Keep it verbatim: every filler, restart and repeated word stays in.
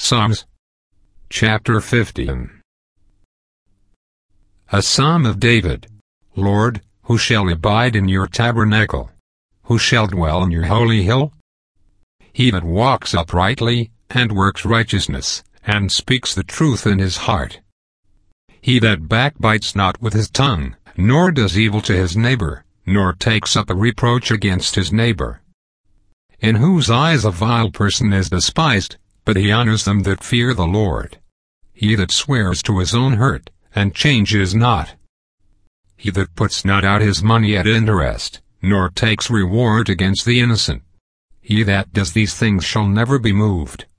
Psalms chapter fifteen. A Psalm of David. Lord, who shall abide in your tabernacle? Who shall dwell in your holy hill? He that walks uprightly, and works righteousness, and speaks the truth in his heart. He that backbites not with his tongue, nor does evil to his neighbor, nor takes up a reproach against his neighbor. In whose eyes a vile person is despised, but he honors them that fear the Lord. He that swears to his own hurt, and changes not. He that puts not out his money at interest, nor takes reward against the innocent. He that does these things shall never be moved.